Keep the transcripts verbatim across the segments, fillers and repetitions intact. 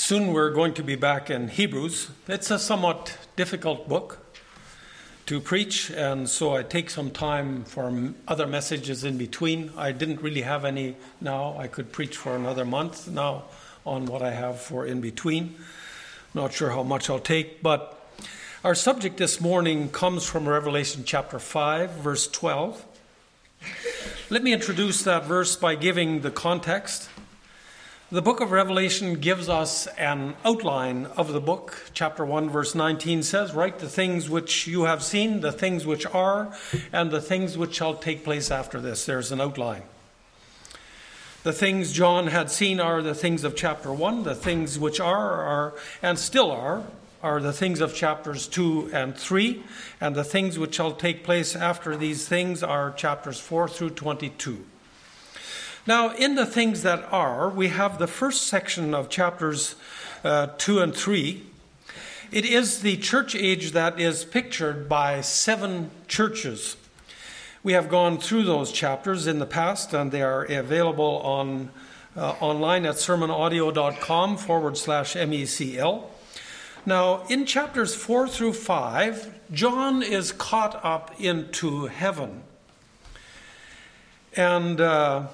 Soon we're going to be back in Hebrews. It's a somewhat difficult book to preach, and so I take some time for other messages in between. I didn't really have any now. I could preach for another month now on what I have for in between. Not sure how much I'll take, but our subject this morning comes from Revelation chapter five, verse twelve. Let me introduce that verse by giving the context. The book of Revelation gives us an outline of the book. Chapter one, verse nineteen says, "Write the things which you have seen, the things which are, and the things which shall take place after this." There's an outline. The things John had seen are the things of chapter one. The things which are, are, and still are, are the things of chapters two and three. And the things which shall take place after these things are chapters four through twenty-two. Now, in the things that are, we have the first section of chapters uh, two and three. It is the church age that is pictured by seven churches. We have gone through those chapters in the past, and they are available on uh, online at sermonaudio.com forward slash MECL. Now, in chapters four through five, John is caught up into heaven. And Uh,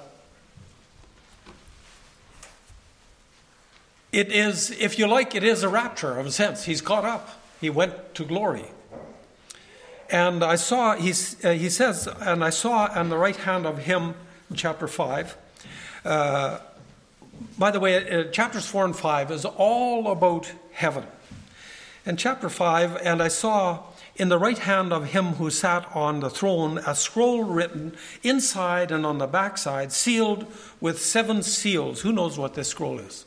It is, if you like, it is a rapture of a sense. He's caught up. He went to glory. And I saw, he's, uh, he says, and I saw on the right hand of him, in chapter five. Uh, by the way, uh, chapters four and five is all about heaven. In chapter five, and I saw in the right hand of him who sat on the throne a scroll written inside and on the backside, sealed with seven seals. Who knows what this scroll is?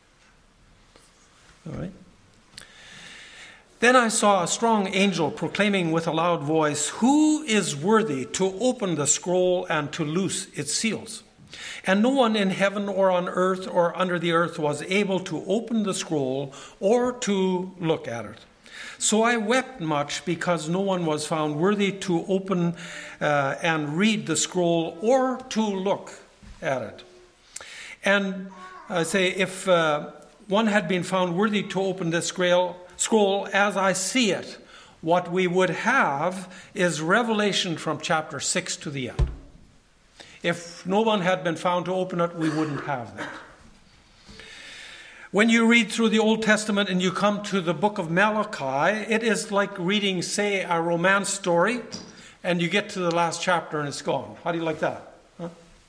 All right. Then I saw a strong angel proclaiming with a loud voice, "Who is worthy to open the scroll and to loose its seals?" And no one in heaven or on earth or under the earth was able to open the scroll or to look at it. So I wept much because no one was found worthy to open uh, and read the scroll or to look at it. And I say, if Uh, one had been found worthy to open this scroll, as I see it, what we would have is revelation from chapter six to the end. If no one had been found to open it, we wouldn't have that. When you read through the Old Testament and you come to the book of Malachi, it is like reading, say, a romance story, and you get to the last chapter and it's gone. How do you like that? Huh?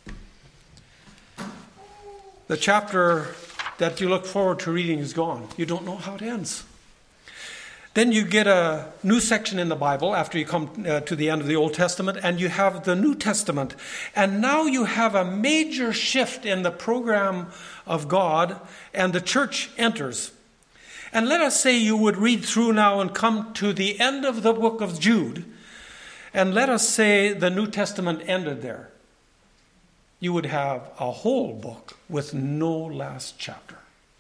The chapter that you look forward to reading is gone. You don't know how it ends. Then you get a new section in the Bible after you come uh, to the end of the Old Testament, and you have the New Testament. And now you have a major shift in the program of God, and the church enters. And let us say you would read through now and come to the end of the book of Jude, and let us say the New Testament ended there. You would have a whole book with no last chapter.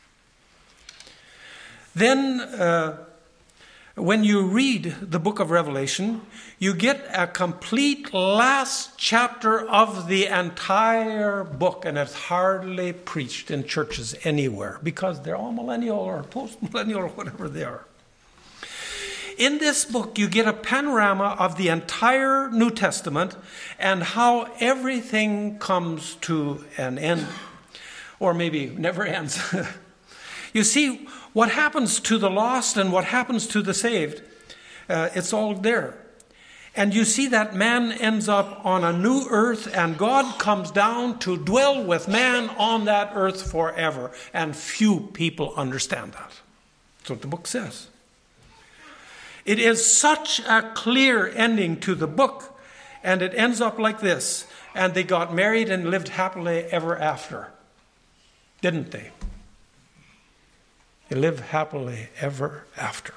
Then, uh, when you read the book of Revelation, you get a complete last chapter of the entire book, and it's hardly preached in churches anywhere because they're all millennial or post-millennial or whatever they are. In this book, you get a panorama of the entire New Testament and how everything comes to an end, or maybe never ends. You see, what happens to the lost and what happens to the saved, uh, it's all there. And you see that man ends up on a new earth, and God comes down to dwell with man on that earth forever. And few people understand that. That's what the book says. It is such a clear ending to the book, and it ends up like this. And they got married and lived happily ever after. Didn't they? They lived happily ever after.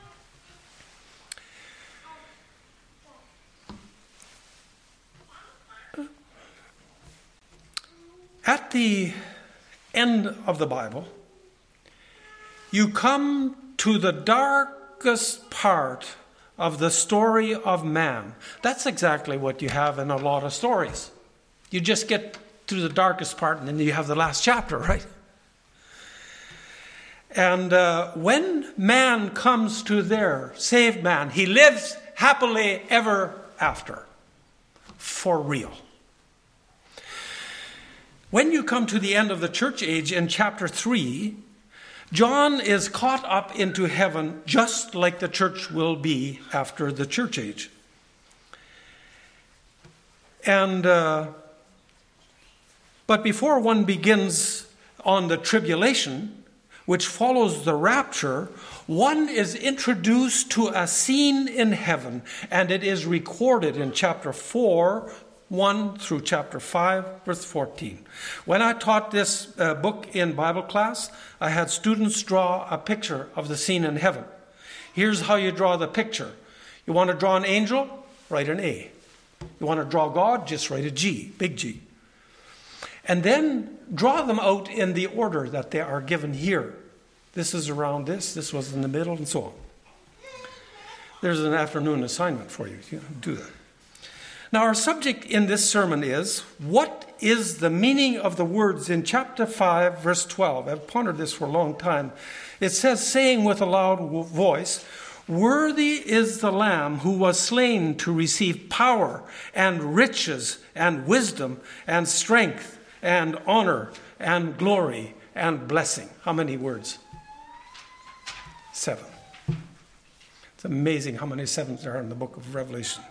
At the end of the Bible, you come to the dark part of the story of man. That's exactly what you have in a lot of stories. You just get to the darkest part and then you have the last chapter, right? And uh, when man comes to their saved man, he lives happily ever after. For real. When you come to the end of the church age in chapter three, John is caught up into heaven just like the church will be after the church age. And uh, but before one begins on the tribulation, which follows the rapture, one is introduced to a scene in heaven, and it is recorded in chapter four, one through chapter five, verse fourteen. When I taught this uh, book in Bible class, I had students draw a picture of the scene in heaven. Here's how you draw the picture. You want to draw an angel? Write an A. You want to draw God? Just write a G, big G. And then draw them out in the order that they are given here. This is around this, this was in the middle, and so on. There's an afternoon assignment for you. You do that. Now, our subject in this sermon is, what is the meaning of the words in chapter five, verse twelve? I've pondered this for a long time. It says, saying with a loud voice, worthy is the Lamb who was slain to receive power and riches and wisdom and strength and honor and glory and blessing. How many words? Seven. It's amazing how many sevens there are in the book of Revelation.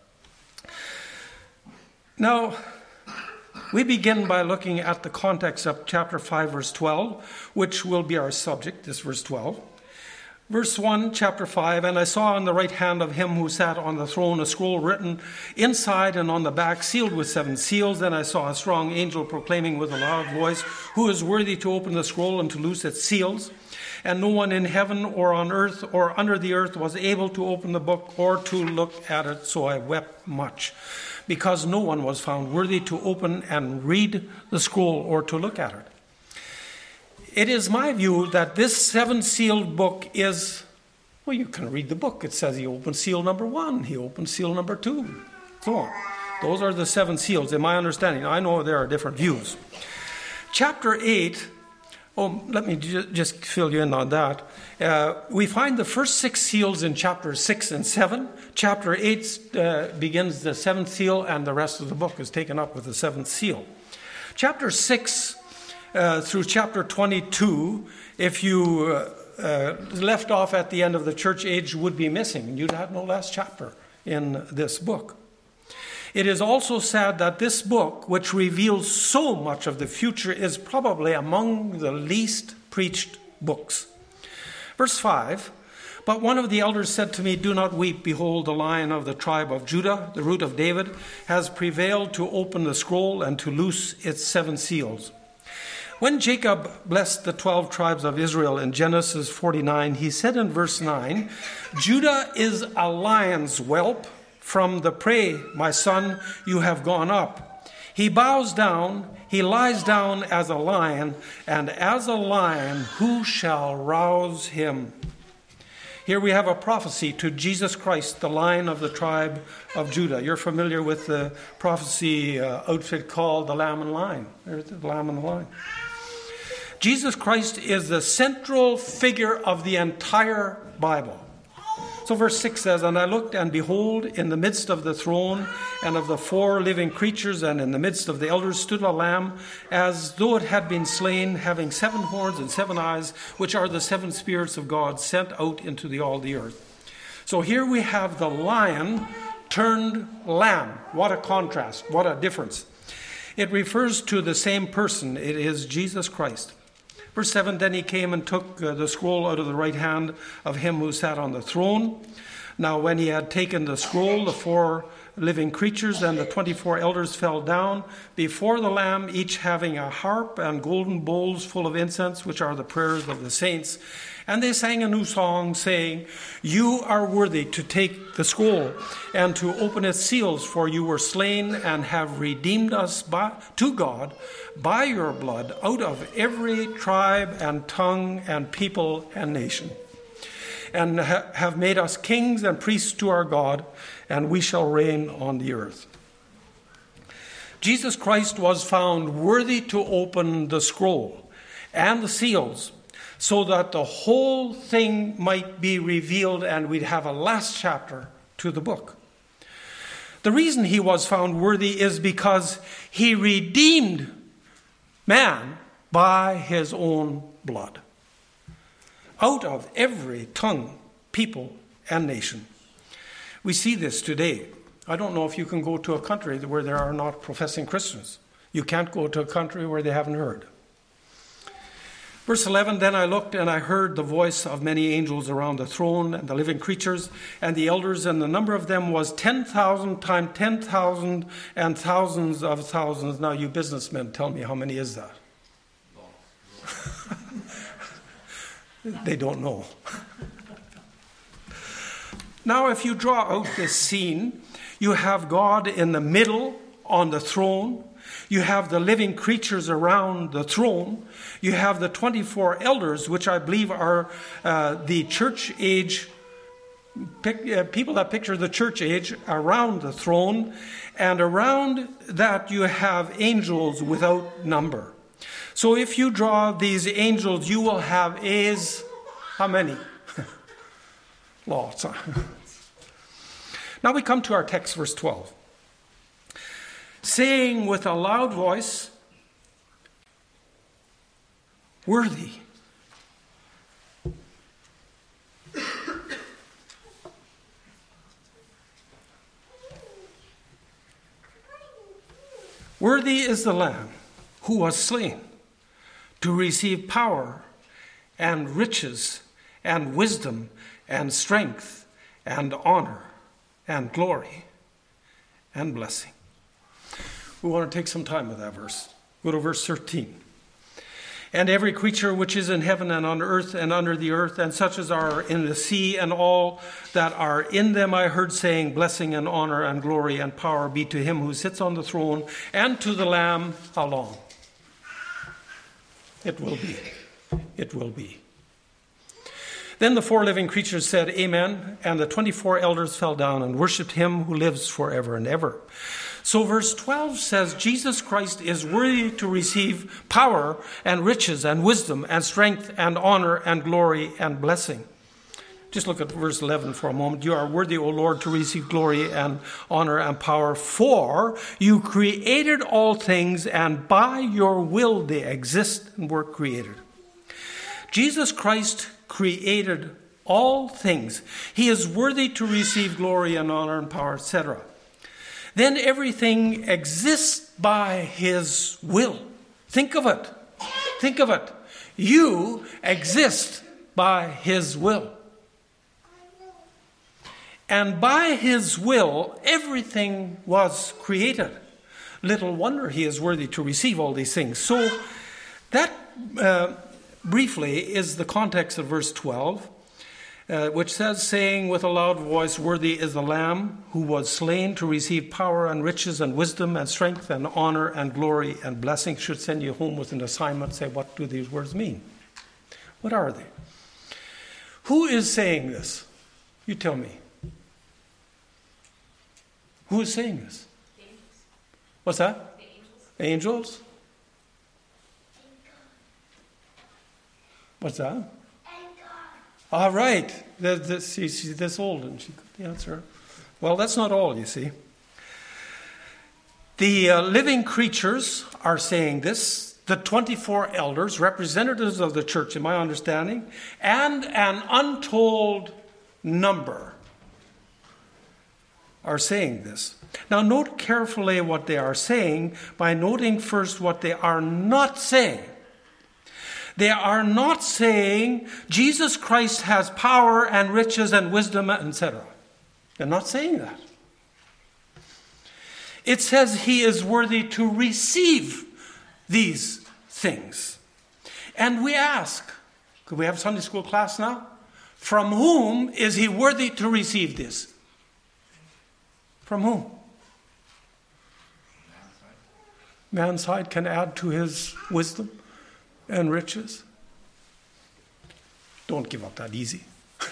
Now, we begin by looking at the context of chapter five, verse twelve, which will be our subject, this verse twelve. Verse one, chapter five, and I saw on the right hand of him who sat on the throne a scroll written inside and on the back, sealed with seven seals. Then I saw a strong angel proclaiming with a loud voice, who is worthy to open the scroll and to loose its seals? And no one in heaven or on earth or under the earth was able to open the book or to look at it. So I wept much, because no one was found worthy to open and read the scroll or to look at it. It is my view that this seven-sealed book is, well, you can read the book. It says he opened seal number one, he opened seal number two, so on. Those are the seven seals, in my understanding. I know there are different views. Chapter eight, oh, let me ju- just fill you in on that. Uh, we find the first six seals in chapters six and seven. Chapter eight uh, begins the seventh seal, and the rest of the book is taken up with the seventh seal. Chapter six uh, through chapter twenty-two, if you uh, uh, left off at the end of the church age, would be missing. You'd have no last chapter in this book. It is also sad that this book, which reveals so much of the future, is probably among the least preached books. Verse five, but one of the elders said to me, do not weep. Behold, the Lion of the tribe of Judah, the root of David, has prevailed to open the scroll and to loose its seven seals. When Jacob blessed the twelve tribes of Israel in Genesis forty-nine, he said in verse nine, Judah is a lion's whelp. From the prey, my son, you have gone up. He bows down, he lies down as a lion, and as a lion, who shall rouse him? Here we have a prophecy to Jesus Christ, the Lion of the tribe of Judah. You're familiar with the prophecy uh, outfit called the Lamb and Lion. There's the Lamb and the Lion. Jesus Christ is the central figure of the entire Bible. So verse six says, and I looked, and behold, in the midst of the throne and of the four living creatures, and in the midst of the elders stood a lamb, as though it had been slain, having seven horns and seven eyes, which are the seven spirits of God sent out into the, all the earth. So here we have the lion turned lamb. What a contrast, what a difference. It refers to the same person. It is Jesus Christ. Verse seven, then he came and took uh, the scroll out of the right hand of him who sat on the throne. Now when he had taken the scroll, the four living creatures and the twenty-four elders fell down before the Lamb, each having a harp and golden bowls full of incense, which are the prayers of the saints. And they sang a new song, saying, you are worthy to take the scroll and to open its seals, for you were slain and have redeemed us by, to God by your blood out of every tribe and tongue and people and nation, and ha- have made us kings and priests to our God, and we shall reign on the earth. Jesus Christ was found worthy to open the scroll and the seals, so that the whole thing might be revealed and we'd have a last chapter to the book. The reason he was found worthy is because he redeemed man by his own blood, out of every tongue, people, and nation. We see this today. I don't know if you can go to a country where there are not professing Christians. You can't go to a country where they haven't heard. Verse eleven, then I looked and I heard the voice of many angels around the throne and the living creatures and the elders, and the number of them was ten thousand times ten thousand and thousands of thousands. Now you businessmen, tell me, how many is that? They don't know. Now if you draw out this scene, you have God in the middle on the throne. You have the living creatures around the throne. You have the twenty-four elders, which I believe are uh, the church age, pic, uh, people that picture the church age around the throne. And around that you have angels without number. So if you draw these angels, you will have A's. How many? Lots. Now we come to our text, verse twelve. Saying with a loud voice, worthy. Worthy is the Lamb who was slain to receive power and riches and wisdom and strength and honor and glory and blessing. We want to take some time with that verse. Go to verse thirteen. And every creature which is in heaven and on earth and under the earth, and such as are in the sea, and all that are in them, I heard saying, blessing and honor and glory and power be to him who sits on the throne and to the Lamb. How long? It will be. It will be. Then the four living creatures said, Amen. And the twenty-four elders fell down and worshipped him who lives forever and ever. So verse twelve says Jesus Christ is worthy to receive power and riches and wisdom and strength and honor and glory and blessing. Just look at verse eleven for a moment. You are worthy, O Lord, to receive glory and honor and power, for you created all things, and by your will they exist and were created. Jesus Christ created all things. He is worthy to receive glory and honor and power, et cetera. Then everything exists by his will. Think of it. Think of it. You exist by his will. And by his will, everything was created. Little wonder he is worthy to receive all these things. So that uh, briefly is the context of verse twelve. Uh, which says, saying with a loud voice, worthy is the Lamb who was slain to receive power and riches and wisdom and strength and honor and glory and blessing. Should send you home with an assignment. Say, what do these words mean? What are they? Who is saying this? You tell me. Who is saying this? The angels. What's that? The angels. The angels? What's that? All right. This, she's this old and she could answer. Well, that's not all, you see. The uh, living creatures are saying this. The twenty-four elders, representatives of the church, in my understanding, and an untold number are saying this. Now, note carefully what they are saying by noting first what they are not saying. They are not saying Jesus Christ has power and riches and wisdom, et cetera. They're not saying that. It says he is worthy to receive these things. And we ask, could we have Sunday school class now? From whom is he worthy to receive this? From whom? Man's side can add to his wisdom and riches. Don't give up that easy.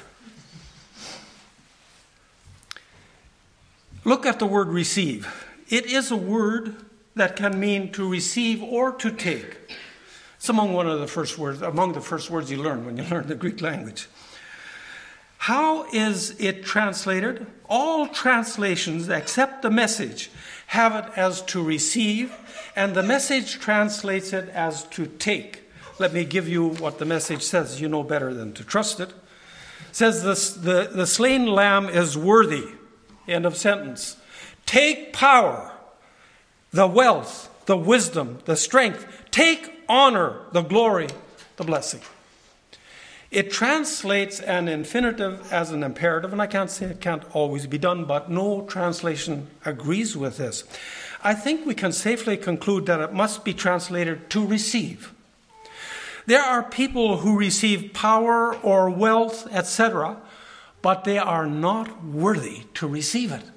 Look at the word receive. It is a word that can mean to receive or to take. It's among one of the first words, among the first words you learn when you learn the Greek language. How is it translated? All translations except the Message have it as to receive, and the Message translates it as to take. Let me give you what the Message says. You know better than to trust it. It says this, the, the slain lamb is worthy. End of sentence. Take power, the wealth, the wisdom, the strength. Take honor, the glory, the blessing. It translates an infinitive as an imperative, and I can't say it can't always be done, but no translation agrees with this. I think we can safely conclude that it must be translated to receive. There are people who receive power or wealth, et cetera, but they are not worthy to receive it.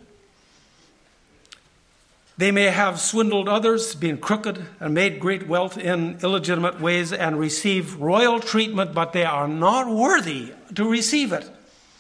They may have swindled others, been crooked, and made great wealth in illegitimate ways and receive royal treatment, but they are not worthy to receive it.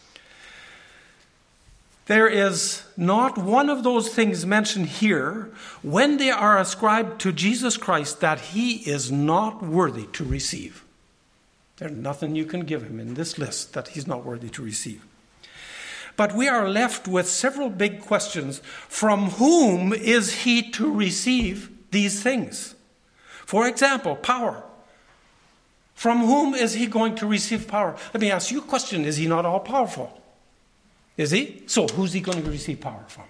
There is not one of those things mentioned here when they are ascribed to Jesus Christ that he is not worthy to receive. There's nothing you can give him in this list that he's not worthy to receive. But we are left with several big questions. From whom is he to receive these things? For example, power. From whom is he going to receive power? Let me ask you a question. Is he not all-powerful? Is he? So who's he going to receive power from?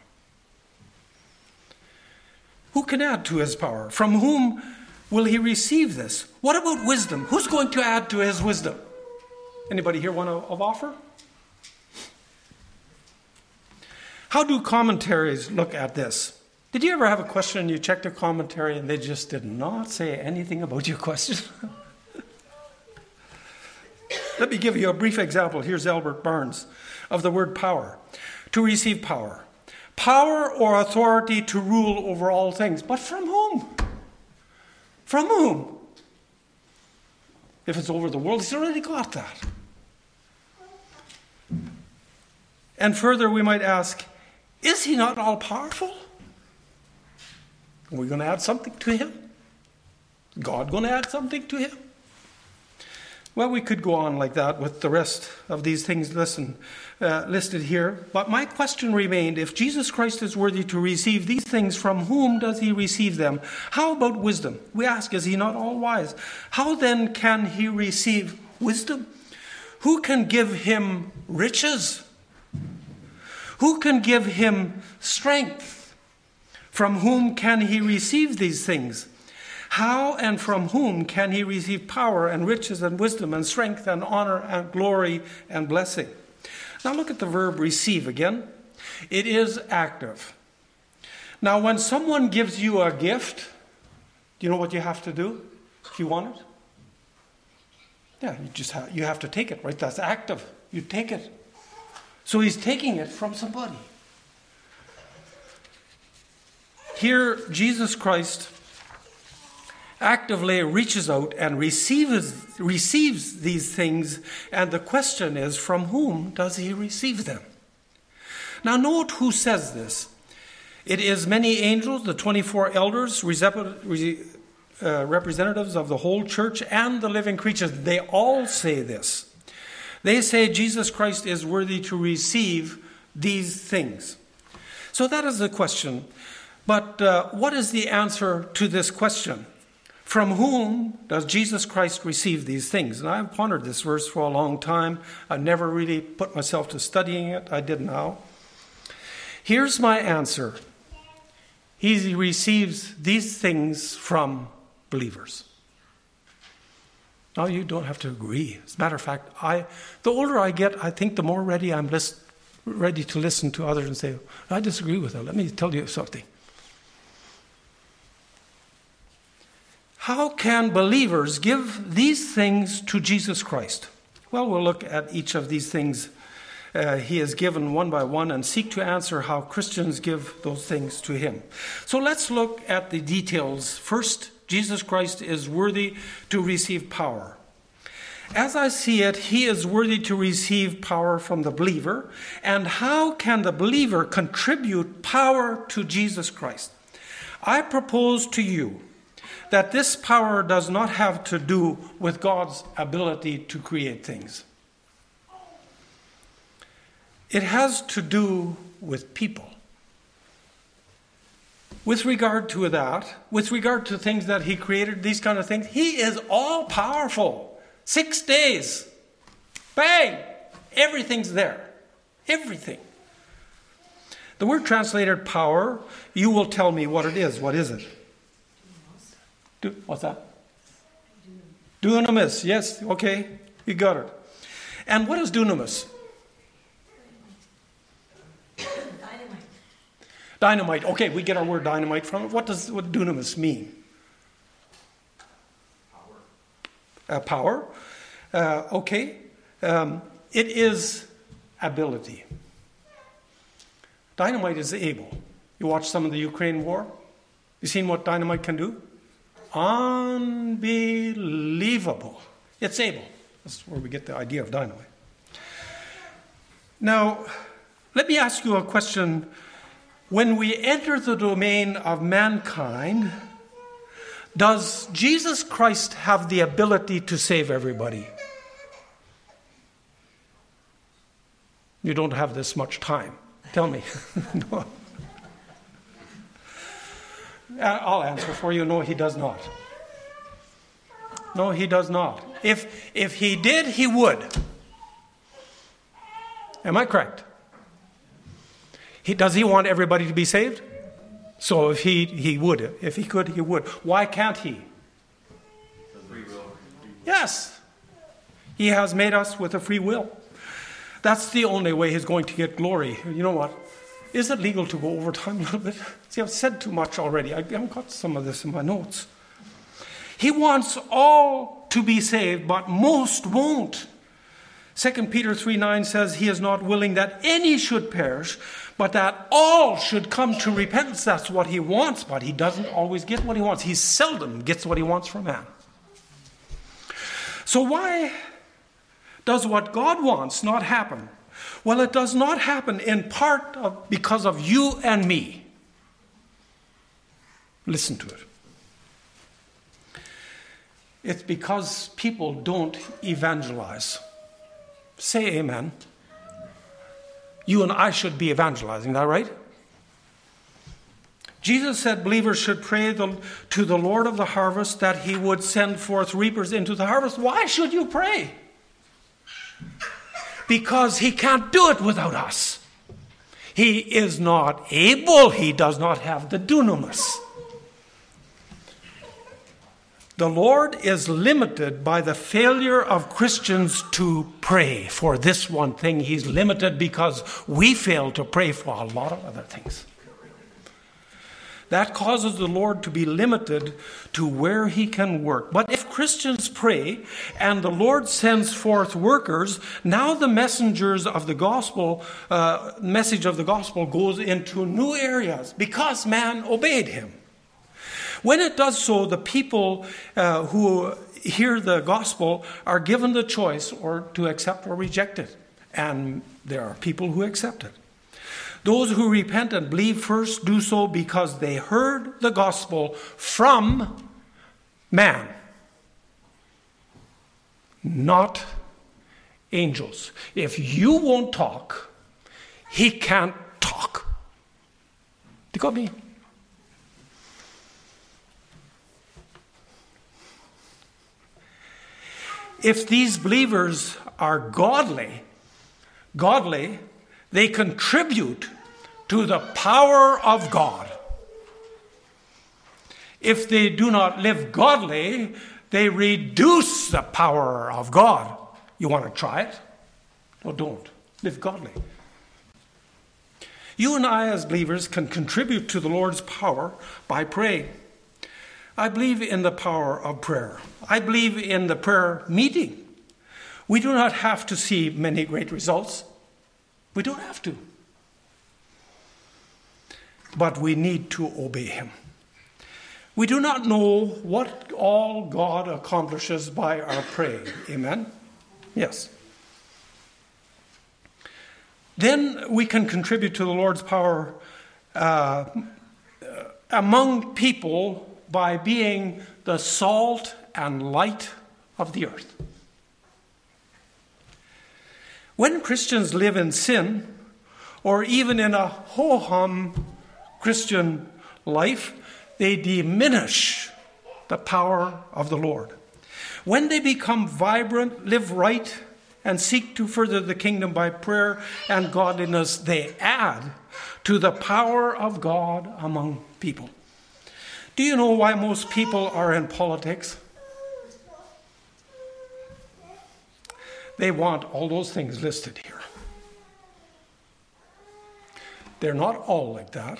Who can add to his power? From whom will he receive this? What about wisdom? Who's going to add to his wisdom? Anybody here want to of offer? How do commentaries look at this? Did you ever have a question and you checked a commentary and they just did not say anything about your question? Let me give you a brief example. Here's Albert Barnes of the word power. To receive power. Power or authority to rule over all things. But from whom? From whom? If it's over the world, he's already got that. And further, we might ask, is he not all-powerful? Are we going to add something to him? God going to add something to him? Well, we could go on like that with the rest of these things listen, uh, listed here. But my question remained, if Jesus Christ is worthy to receive these things, from whom does he receive them? How about wisdom? We ask, is he not all-wise? How then can he receive wisdom? Who can give him riches? Who can give him strength? From whom can he receive these things? How and from whom can he receive power and riches and wisdom and strength and honor and glory and blessing? Now look at the verb receive again. It is active. Now when someone gives you a gift, do you know what you have to do if you want it? Yeah, you just have, you have to take it, right? That's active. You take it. So he's taking it from somebody. Here, Jesus Christ actively reaches out and receives, receives these things, and the question is, from whom does he receive them? Now note who says this. It is many angels, the twenty-four elders, uh, representatives of the whole church, and the living creatures. They all say this. They say Jesus Christ is worthy to receive these things. So that is the question. But uh, what is the answer to this question? From whom does Jesus Christ receive these things? And I've pondered this verse for a long time. I never really put myself to studying it. I did now. Here's my answer. He receives these things from believers. Now, you don't have to agree. As a matter of fact, I, the older I get, I think the more ready I'm list, ready to listen to others and say, I disagree with that. Let me tell you something. How can believers give these things to Jesus Christ? Well, we'll look at each of these things uh, he has given one by one and seek to answer how Christians give those things to him. So let's look at the details. First, Jesus Christ is worthy to receive power. As I see it, he is worthy to receive power from the believer. And how can the believer contribute power to Jesus Christ? I propose to you that this power does not have to do with God's ability to create things. It has to do with people. With regard to that, with regard to things that he created, these kind of things, he is all powerful. Six days. Bang! Everything's there. Everything. The word translated power, you will tell me what it is. What is it? Du- what's that? Dunamis. Yes, okay. You got it. And what is dunamis? Dynamite. Dynamite. Okay, we get our word dynamite from it. What does what dunamis mean? Power. Uh, power. Uh, okay. Um, it is ability. Dynamite is able. You watch some of the Ukraine war? You seen what dynamite can do? Unbelievable. It's able. That's where we get the idea of dynamite. Now, let me ask you a question. When we enter the domain of mankind, does Jesus Christ have the ability to save everybody? You don't have this much time. Tell me. No. I'll answer for you. No, he does not. No, he does not. If if he did, he would. Am I correct? He, does he want everybody to be saved? So if he, he would. If he could, he would. Why can't he? Free will. Yes. He has made us with a free will. That's the only way he's going to get glory. You know what? Is it legal to go over time a little bit? See, I've said too much already. I haven't got some of this in my notes. He wants all to be saved, but most won't. Second Peter three nine says he is not willing that any should perish, but that all should come to repentance. That's what he wants, but he doesn't always get what he wants. He seldom gets what he wants from man. So why does what God wants not happen? Well, it does not happen in part of, because of you and me. Listen to it. It's because people don't evangelize. Say amen. You and I should be evangelizing, is that right? Jesus said believers should pray the, to the Lord of the harvest that he would send forth reapers into the harvest. Why should you pray? Because he can't do it without us. He is not able. He does not have the dunamis. The Lord is limited by the failure of Christians to pray for this one thing. He's limited because we fail to pray for a lot of other things. That causes the Lord to be limited to where he can work. But if Christians pray and the Lord sends forth workers, now the messengers of the gospel, uh, message of the gospel goes into new areas because man obeyed him. When it does so, the people uh, who hear the gospel are given the choice or to accept or reject it. And there are people who accept it. Those who repent and believe first do so because they heard the gospel from man, not angels. If you won't talk, he can't talk. You got me? If these believers are godly, godly, they contribute to the power of God. If they do not live godly, they reduce the power of God. You want to try it? No, don't. Live godly. You and I as believers can contribute to the Lord's power by praying. I believe in the power of prayer. I believe in the prayer meeting. We do not have to see many great results. We don't have to. But we need to obey him. We do not know what all God accomplishes by our praying. Amen? Yes. Then we can contribute to the Lord's power uh, among people by being the the salt and light of the earth. When Christians live in sin, or even in a ho-hum Christian life, they diminish the power of the Lord. When they become vibrant, live right, and seek to further the kingdom by prayer and godliness, they add to the power of God among people. Do you know why most people are in politics? They want all those things listed here. They're not all like that.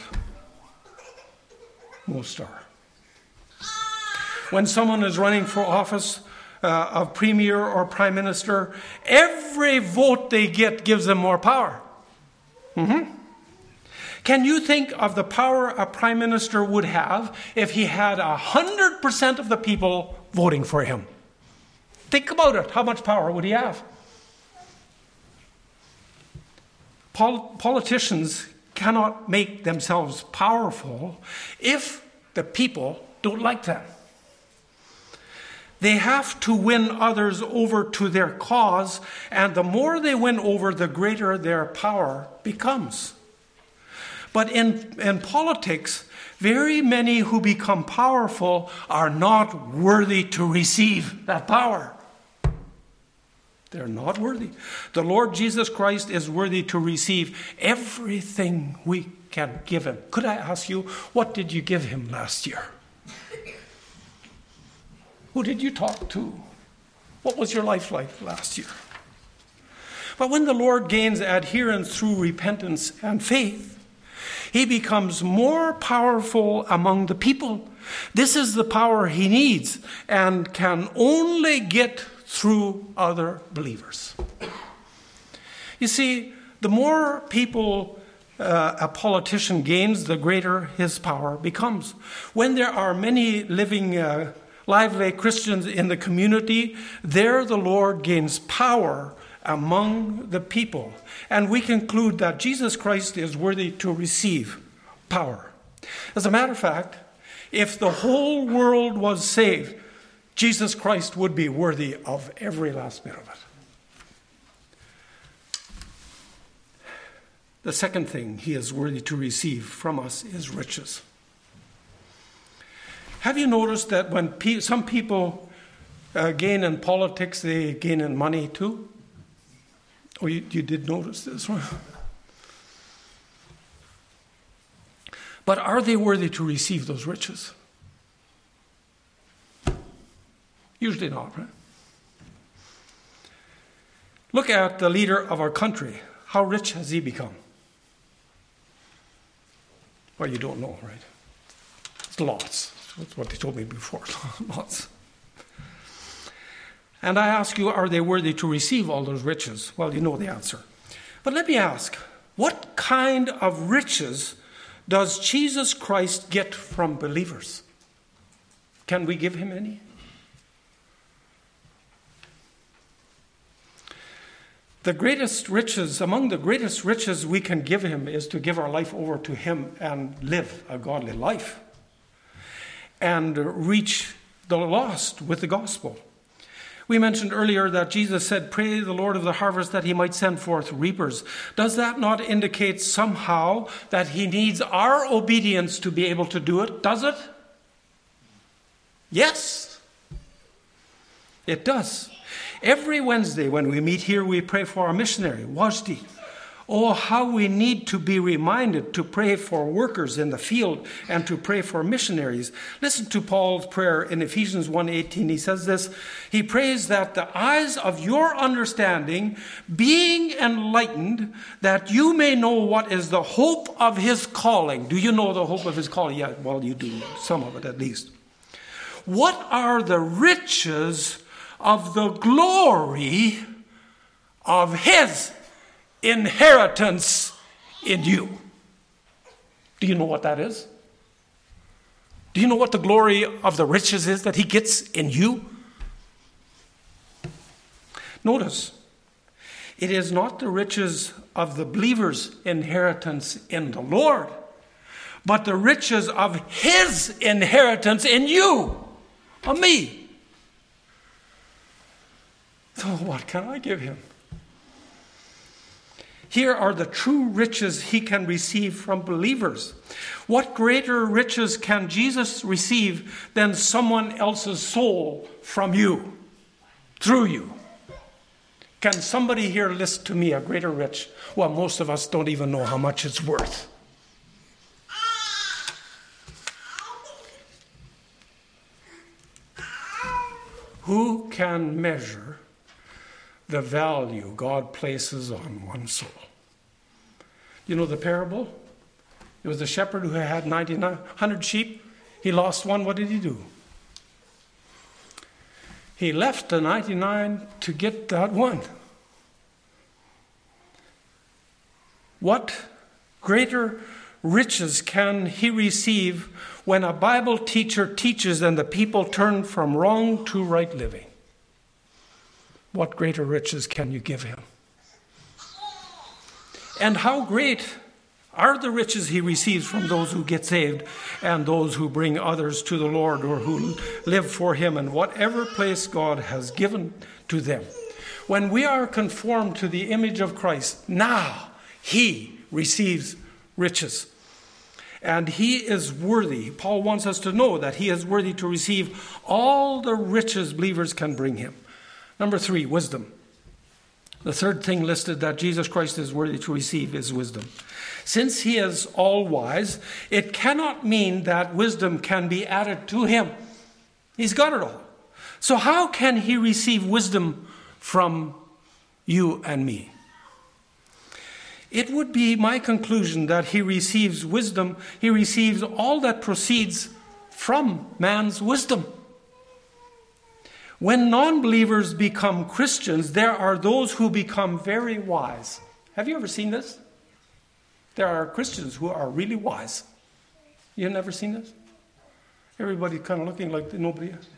Most are. When someone is running for office uh, of premier or prime minister, every vote they get gives them more power. Mm-hmm. Can you think of the power a prime minister would have if he had one hundred percent of the people voting for him? Think about it. How much power would he have? Pol- politicians cannot make themselves powerful if the people don't like them. They have to win others over to their cause, and the more they win over, the greater their power becomes. But in, in politics, very many who become powerful are not worthy to receive that power. They're not worthy. The Lord Jesus Christ is worthy to receive everything we can give him. Could I ask you, what did you give him last year? Who did you talk to? What was your life like last year? But when the Lord gains adherence through repentance and faith, he becomes more powerful among the people. This is the power he needs and can only get through other believers. You see, the more people uh, a politician gains, the greater his power becomes. When there are many living, uh, lively Christians in the community, there the Lord gains power among the people. And we conclude that Jesus Christ is worthy to receive power. As a matter of fact, if the whole world was saved, Jesus Christ would be worthy of every last bit of it. The second thing he is worthy to receive from us is riches. Have you noticed that when pe- some people uh, gain in politics, they gain in money too? Oh, you, you did notice this one? But are they worthy to receive those riches? Usually not, right? Look at the leader of our country. How rich has he become? Well, you don't know, right? It's lots. That's what they told me before. Lots. And I ask you, are they worthy to receive all those riches? Well, you know the answer. But let me ask, what kind of riches does Jesus Christ get from believers? Can we give him any? The greatest riches, among the greatest riches we can give him is to give our life over to him and live a godly life and reach the lost with the gospel. We mentioned earlier that Jesus said, "Pray the Lord of the harvest that he might send forth reapers." Does that not indicate somehow that he needs our obedience to be able to do it? Does it? Yes, it does. Every Wednesday when we meet here, we pray for our missionary, Wajdi. Oh, how we need to be reminded to pray for workers in the field and to pray for missionaries. Listen to Paul's prayer in Ephesians one eighteen. He says this, he prays that the eyes of your understanding being enlightened, that you may know what is the hope of his calling. Do you know the hope of his calling? Yeah, well, you do, some of it at least. What are the riches of the glory of his inheritance in you? Do you know what that is? Do you know what the glory of the riches is that he gets in you? Notice, it is not the riches of the believer's inheritance in the Lord, but the riches of his inheritance in you. of me. So what can I give him? Here are the true riches he can receive from believers. What greater riches can Jesus receive than someone else's soul from you, through you? Can somebody here list to me a greater rich? Well, most of us don't even know how much it's worth. Who can measure the value God places on one soul? You know the parable? It was the shepherd who had ninety-nine hundred sheep. He lost one. What did he do? He left the ninety-nine to get that one. What greater riches can he receive when a Bible teacher teaches and the people turn from wrong to right living? What greater riches can you give him? And how great are the riches he receives from those who get saved and those who bring others to the Lord or who live for him in whatever place God has given to them. When we are conformed to the image of Christ, now he receives riches. And he is worthy. Paul wants us to know that he is worthy to receive all the riches believers can bring him. Number three, wisdom. The third thing listed that Jesus Christ is worthy to receive is wisdom. Since he is all wise, it cannot mean that wisdom can be added to him. He's got it all. So how can he receive wisdom from you and me? It would be my conclusion that he receives wisdom, he receives all that proceeds from man's wisdom. When non-believers become Christians, there are those who become very wise. Have you ever seen this? There are Christians who are really wise. You've never seen this? Everybody kind of looking like nobody else.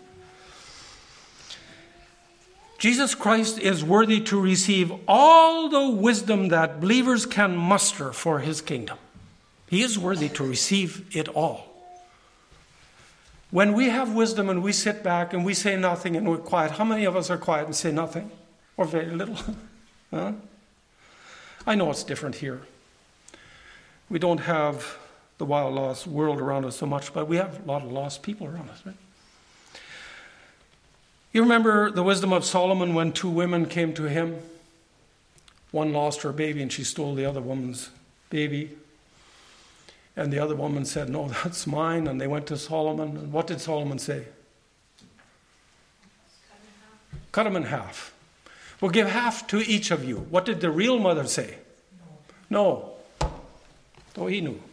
Jesus Christ is worthy to receive all the wisdom that believers can muster for his kingdom. He is worthy to receive it all. When we have wisdom and we sit back and we say nothing and we're quiet, how many of us are quiet and say nothing? Or very little? Huh? I know it's different here. We don't have the wild, lost world around us so much, but we have a lot of lost people around us, right? You remember the wisdom of Solomon when two women came to him? One lost her baby and she stole the other woman's baby. And the other woman said, no, that's mine. And they went to Solomon. And what did Solomon say? Cut him in half. We'll give half to each of you. What did the real mother say? No. No. Oh, he knew.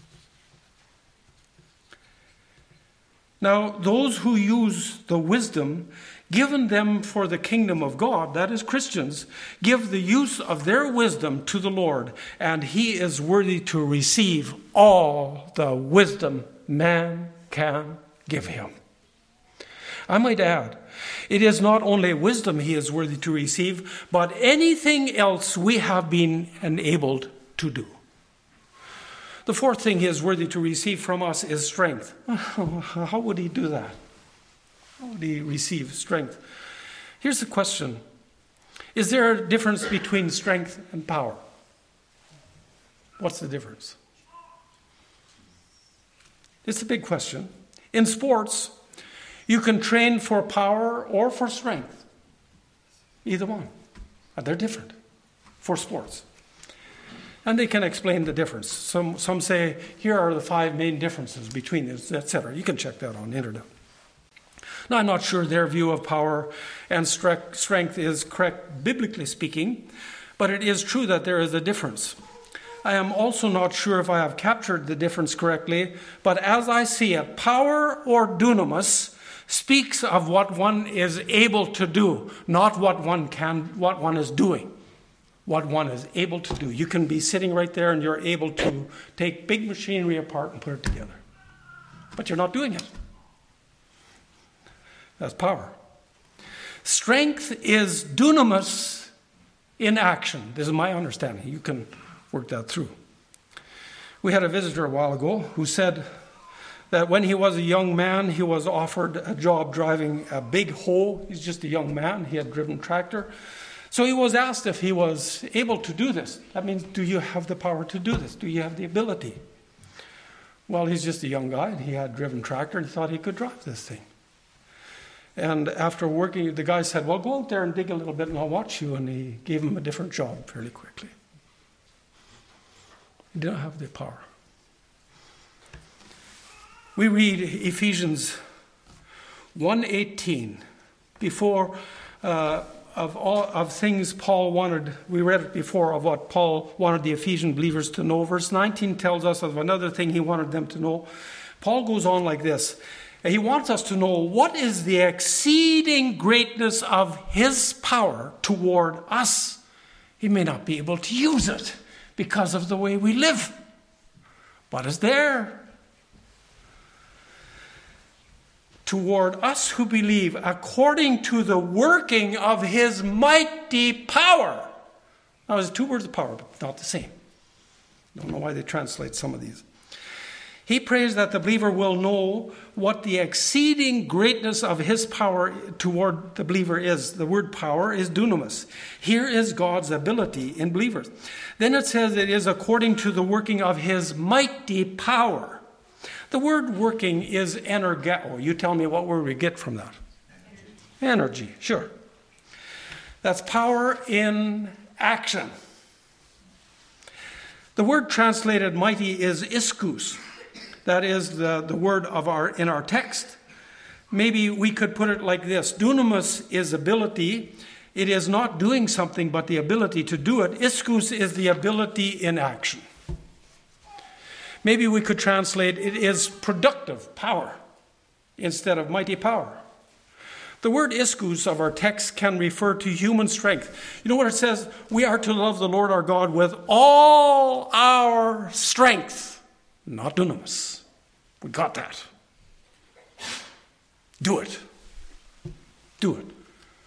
Now, those who use the wisdom given them for the kingdom of God, that is Christians, give the use of their wisdom to the Lord, and he is worthy to receive all the wisdom man can give him. I might add, it is not only wisdom he is worthy to receive, but anything else we have been enabled to do. The fourth thing he is worthy to receive from us is strength. How would he do that? How would he receive strength? Here's the question. Is there a difference between strength and power? What's the difference? It's a big question. In sports, you can train for power or for strength. Either one. They're different for sports. And they can explain the difference. Some some say, here are the five main differences between this, et cetera. You can check that on the internet. Now, I'm not sure their view of power and strength is correct, biblically speaking, but it is true that there is a difference. I am also not sure if I have captured the difference correctly, but as I see it, power or dunamis speaks of what one is able to do, not what one can, what one is doing. What one is able to do. You can be sitting right there and you're able to take big machinery apart and put it together. But you're not doing it. That's power. Strength is dunamis in action. This is my understanding. You can work that through. We had a visitor a while ago who said that when he was a young man, he was offered a job driving a big hoe. He's just a young man. He had driven tractor. So he was asked if he was able to do this. That means, do you have the power to do this? Do you have the ability? Well, he's just a young guy, and he had driven tractor, and he thought he could drive this thing. And after working, the guy said, well, go out there and dig a little bit, and I'll watch you. And he gave him a different job fairly quickly. He didn't have the power. We read Ephesians one eighteen. Before, uh, of all of things Paul wanted, we read it before, of what Paul wanted the Ephesian believers to know. Verse nineteen tells us of another thing he wanted them to know. Paul goes on like this. He wants us to know what is the exceeding greatness of his power toward us. He may not be able to use it because of the way we live, but it's there. Toward us who believe, according to the working of his mighty power. Now, there's two words of power, but not the same. I don't know why they translate some of these. He prays that the believer will know what the exceeding greatness of his power toward the believer is. The word power is dunamis. Here is God's ability in believers. Then it says it is according to the working of his mighty power. The word working is energeo. You tell me what word we get from that. Energy. Energy, sure. That's power in action. The word translated mighty is ischus. That is the, the word of our in our text. Maybe we could put it like this. Dunamis is ability. It is not doing something, but the ability to do it. Ischus is the ability in action. Maybe we could translate it is productive power instead of mighty power. The word ischus of our text can refer to human strength. You know what it says? We are to love the Lord our God with all our strength. Not dunamis. We got that. Do it. Do it.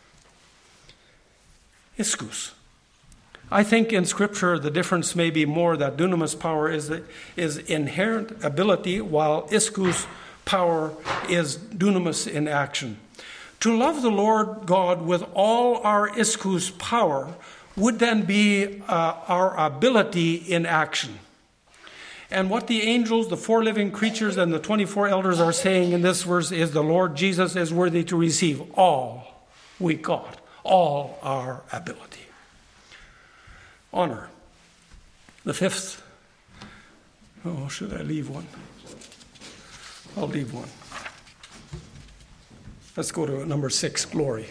Ischus. I think in Scripture the difference may be more that dunamis power is, is inherent ability, while ischus power is dunamis in action. To love the Lord God with all our ischus power would then be uh, our ability in action. And what the angels, the four living creatures, and the twenty-four elders are saying in this verse is the Lord Jesus is worthy to receive all we got, all our ability. Honor. The fifth. Oh, should I leave one? I'll leave one. Let's go to number six, glory.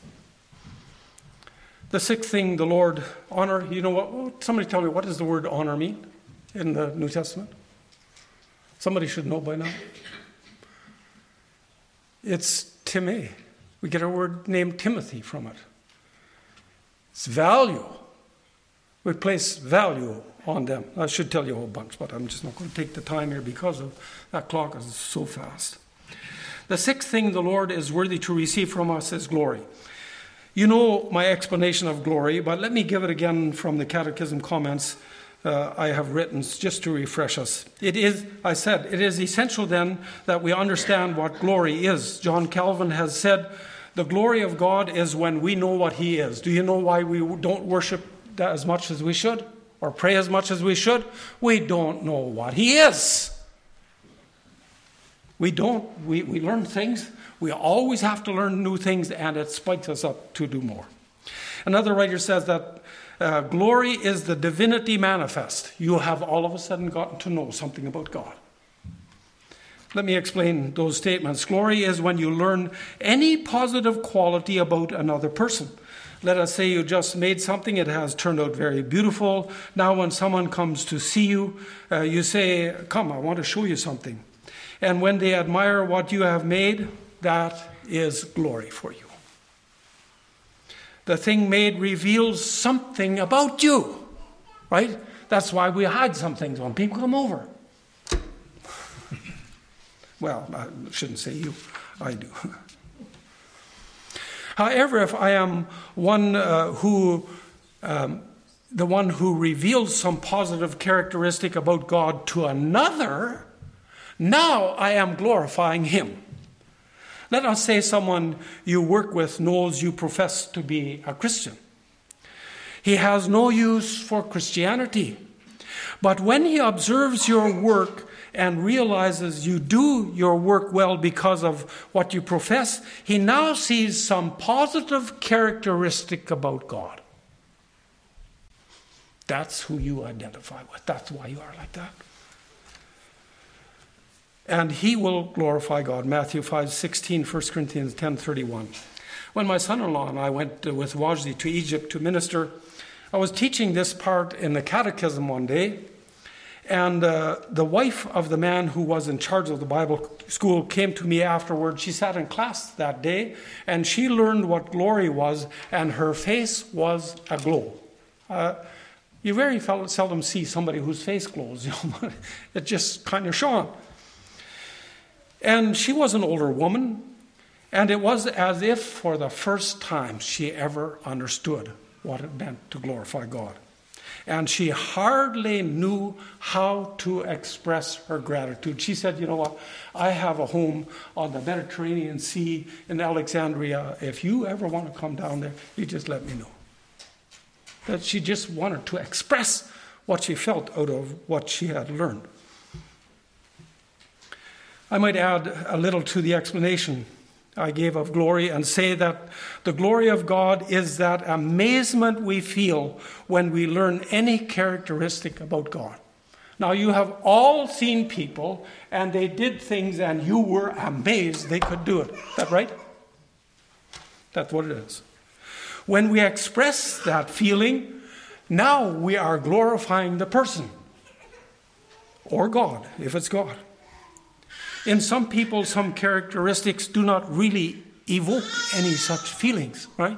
The sixth thing, the Lord, honor. You know what? Somebody tell me, what does the word honor mean in the New Testament? Somebody should know by now. It's Timeh. We get our word named Timothy from it. It's value. We place value on them. I should tell you a whole bunch, but I'm just not going to take the time here because of that clock is so fast. The sixth thing the Lord is worthy to receive from us is glory. You know my explanation of glory, but let me give it again from the Catechism comments uh, I have written just to refresh us. It is, I said, it is essential then that we understand what glory is. John Calvin has said, the glory of God is when we know what he is. Do you know why we don't worship as much as we should or pray as much as we should? We don't know what he is. We don't. We, we learn things. We always have to learn new things, and it spikes us up to do more. Another writer says that uh, glory is the divinity manifest. You have all of a sudden gotten to know something about God. Let me explain those statements. Glory is when you learn any positive quality about another person. Let us say you just made something, it has turned out very beautiful. Now when someone comes to see you, uh, you say, come, I want to show you something. And when they admire what you have made, that is glory for you. The thing made reveals something about you, right? That's why we hide some things when people come over. Well, I shouldn't say you, I do. However, if I am one uh, who, um, the one who reveals some positive characteristic about God to another, Now I am glorifying him. Let us say someone you work with knows you profess to be a Christian. He has no use for Christianity. But when he observes your work and realizes you do your work well because of what you profess, he now sees some positive characteristic about God. That's who you identify with. That's why you are like that. And he will glorify God. Matthew five sixteen, First Corinthians ten thirty-one. When my son-in-law and I went with Wajdi to Egypt to minister, I was teaching this part in the catechism one day, and uh, the wife of the man who was in charge of the Bible school came to me afterward. She sat in class that day, and she learned what glory was, and her face was aglow. Uh, you very seldom see somebody whose face glows. You know? It just kind of shone. And she was an older woman, and it was as if for the first time she ever understood what it meant to glorify God. And she hardly knew how to express her gratitude. She said, you know what, I have a home on the Mediterranean Sea in Alexandria. If you ever want to come down there, you just let me know. That she just wanted to express what she felt out of what she had learned. I might add a little to the explanation I gave of glory and say that the glory of God is that amazement we feel when we learn any characteristic about God. Now, you have all seen people and they did things and you were amazed they could do it. Is that right? That's what it is. When we express that feeling, now we are glorifying the person or God, if it's God. In some people, some characteristics do not really evoke any such feelings, right?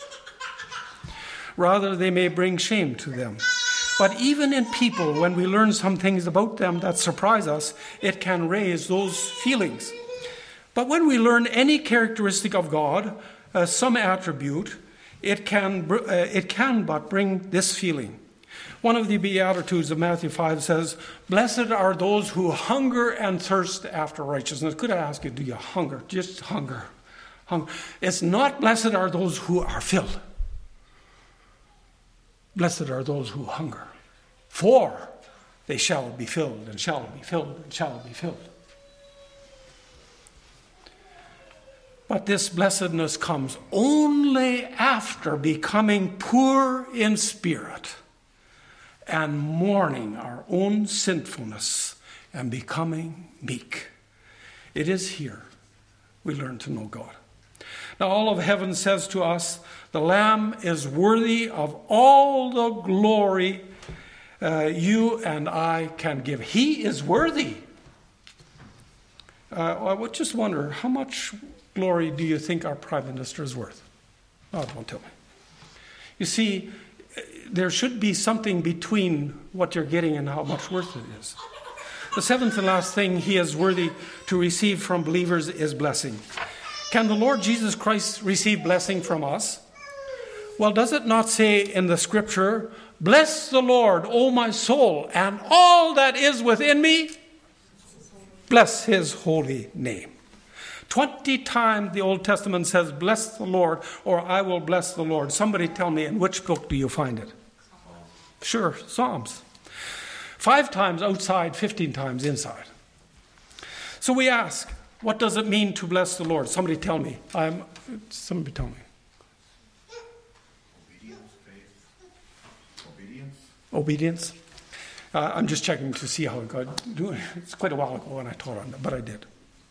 Rather, they may bring shame to them. But even in people, when we learn some things about them that surprise us, it can raise those feelings. But when we learn any characteristic of God, uh, some attribute, it can, uh, it can but bring this feeling. One of the Beatitudes of Matthew five says, blessed are those who hunger and thirst after righteousness. Could I ask you, do you hunger? Just hunger. hunger. It's not blessed are those who are filled. Blessed are those who hunger. For they shall be filled and shall be filled and shall be filled. But this blessedness comes only after becoming poor in spirit and mourning our own sinfulness and becoming meek. It is here we learn to know God. Now all of heaven says to us, the Lamb is worthy of all the glory uh, you and I can give. He is worthy. Uh, I would just wonder, how much glory do you think our Prime Minister is worth? Oh, don't tell me. You see, there should be something between what you're getting and how much worth it is. The seventh and last thing he is worthy to receive from believers is blessing. Can the Lord Jesus Christ receive blessing from us? Well, does it not say in the scripture, bless the Lord, O my soul, and all that is within me? Bless his holy name. Twenty times the Old Testament says, bless the Lord, or I will bless the Lord. Somebody tell me, in which book do you find it? Sure, Psalms. Five times outside, fifteen times inside. So we ask, what does it mean to bless the Lord? Somebody tell me. I'm, somebody tell me. Obedience, faith, obedience. Obedience. Uh, I'm just checking to see how it got. It's quite a while ago when I taught on that, but I did.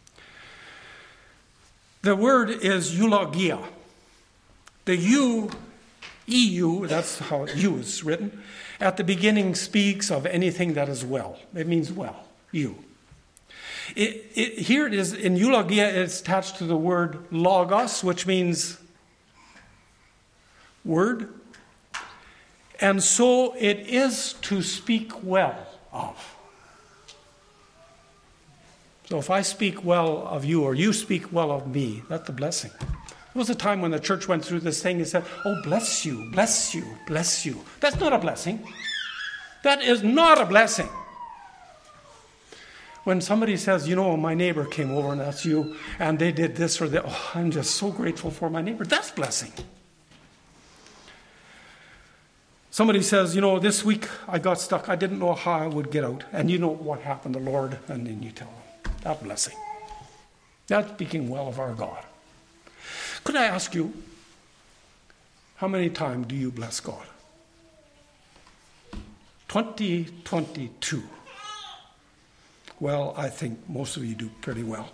The word is eulogia. The U, E U, that's how U is written, at the beginning speaks of anything that is well. It means well, you. It, it, here it is, in eulogia, it's attached to the word logos, which means word. And so it is to speak well of. So if I speak well of you or you speak well of me, that's a blessing. There was a time when the church went through this thing and said, oh, bless you, bless you, bless you. That's not a blessing. That is not a blessing. When somebody says, you know, my neighbor came over and that's you, and they did this or that, oh, I'm just so grateful for my neighbor. That's blessing. Somebody says, you know, this week I got stuck. I didn't know how I would get out. And you know what happened, the Lord, and then you tell them. That's blessing. That's speaking well of our God. Could I ask you, how many times do you bless God? twenty twenty-two. Well, I think most of you do pretty well.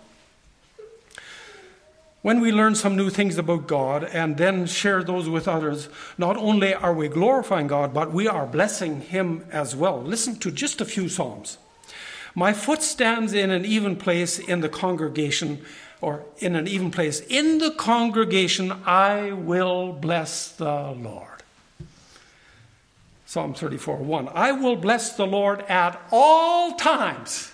When we learn some new things about God and then share those with others, not only are we glorifying God, but we are blessing Him as well. Listen to just a few Psalms. My foot stands in an even place in the congregation, or in an even place. In the congregation, I will bless the Lord. Psalm thirty-four, one. I will bless the Lord at all times.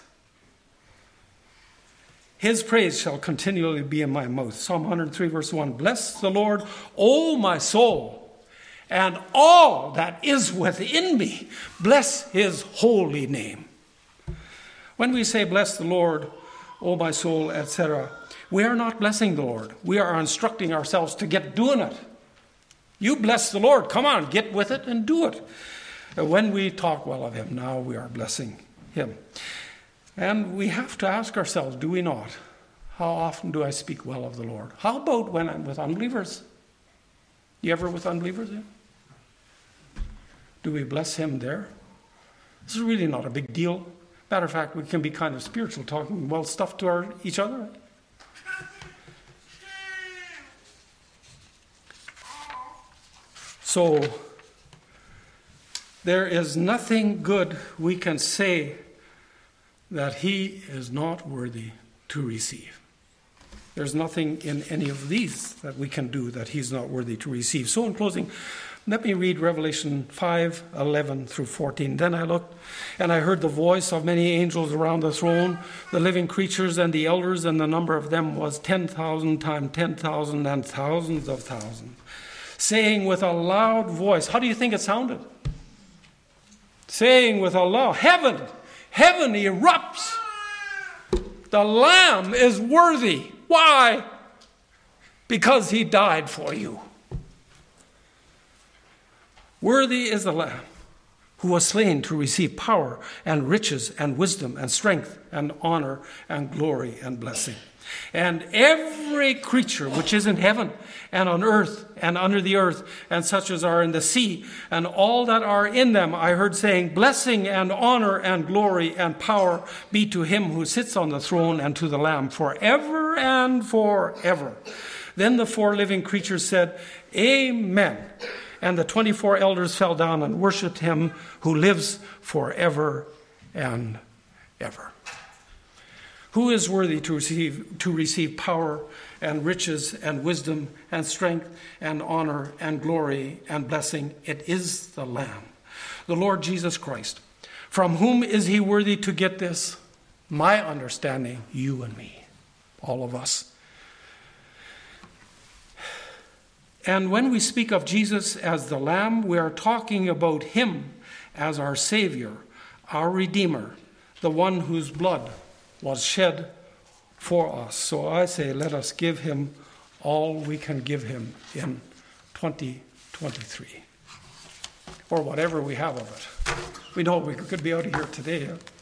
His praise shall continually be in my mouth. Psalm one hundred three, verse one. Bless the Lord, O my soul, and all that is within me. Bless His holy name. When we say bless the Lord, O my soul, et cetera, we are not blessing the Lord. We are instructing ourselves to get doing it. You bless the Lord. Come on, get with it and do it. When we talk well of Him, now we are blessing Him. And we have to ask ourselves, do we not? How often do I speak well of the Lord? How about when I'm with unbelievers? You ever with unbelievers? Yeah? Do we bless Him there? This is really not a big deal. Matter of fact, we can be kind of spiritual, talking well stuff to our, each other. So, there is nothing good we can say that He is not worthy to receive. There's nothing in any of these that we can do that He's not worthy to receive. So in closing, let me read Revelation five, eleven through fourteen. Then I looked, and I heard the voice of many angels around the throne, the living creatures and the elders, and the number of them was ten thousand times ten thousand and thousands of thousands, saying with a loud voice, how do you think it sounded? Saying with a loud, heaven, heaven erupts. The Lamb is worthy. Why? Because He died for you. Worthy is the Lamb who was slain to receive power and riches and wisdom and strength and honor and glory and blessing. And every creature which is in heaven and on earth and under the earth and such as are in the sea and all that are in them, I heard saying, blessing and honor and glory and power be to Him who sits on the throne and to the Lamb forever and forever. Then the four living creatures said, Amen. And the twenty-four elders fell down and worshipped Him who lives forever and ever. Who is worthy to receive, to receive power and riches and wisdom and strength and honor and glory and blessing? It is the Lamb, the Lord Jesus Christ. From whom is He worthy to get this? My understanding, you and me, all of us. And when we speak of Jesus as the Lamb, we are talking about Him as our Savior, our Redeemer, the one whose blood was shed for us. So I say, let us give Him all we can give Him in twenty twenty-three, or whatever we have of it. We know we could be out of here today.